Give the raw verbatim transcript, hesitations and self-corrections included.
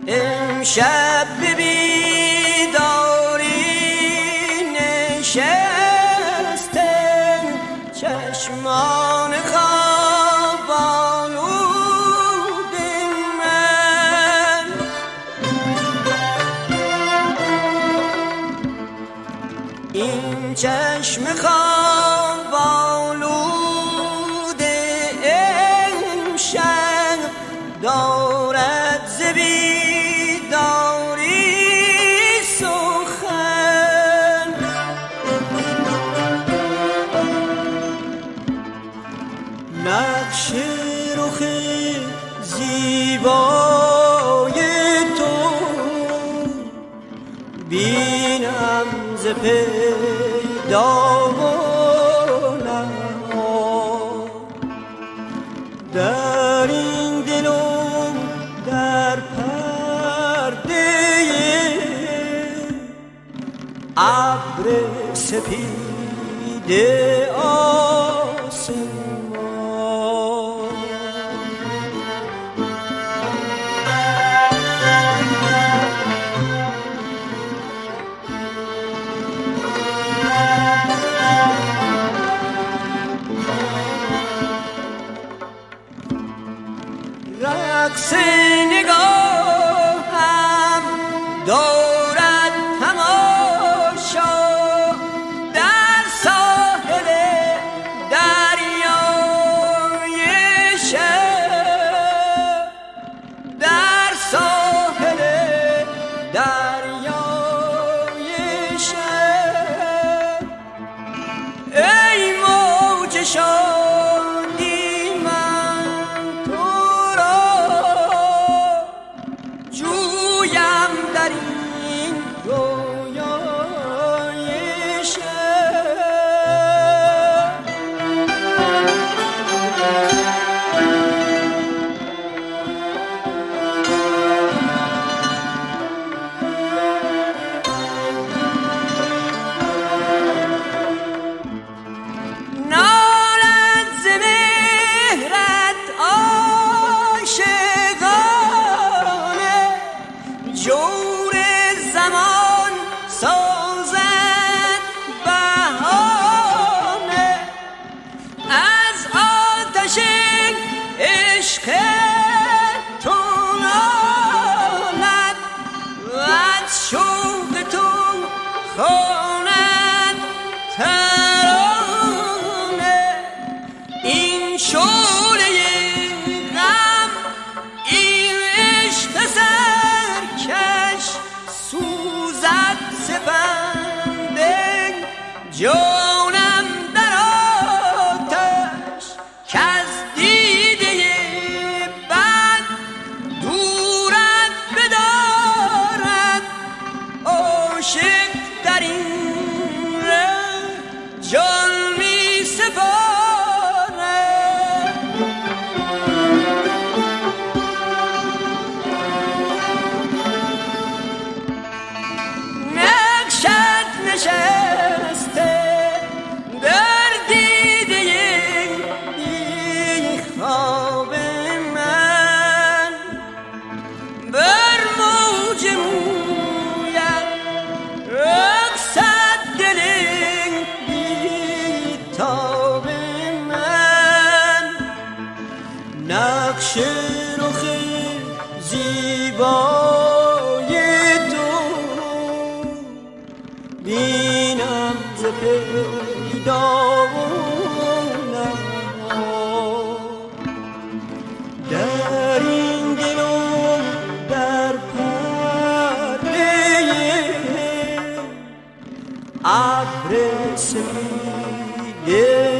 امشب به بیداری نشستم، چشمان خواب آلود من. این چشم خواب آلود امشب دارد ز بیداری سخن. نقش رخ زیبای تو بینم ز پیدا و نهان. در این دلم در پرده ابر سپید آسمان. رقص نگاهم دارد تماشا در ساحل دریای شب، در ساحل دریای شب. ای موج شادی من تو را جویم در این رویای شب. نالد ز مهرت عاشقانه، جور زمان سازد بهانه. از آتش عشق تو نالد و از شوق تو خواند ترانه. این شعله غم، این عشق سرکش سوزد سپند جانم در آتش، کز دیده بد دورت بدارد عاشق در این ره جان می سپارد. نقشت نشسته در دیده بی خواب من، بر موج مویت رقصد دل بی تاب من. نقش رخ زیبای تو بینم ز پیدا و نهان. در این دلم در پرده ابر سپید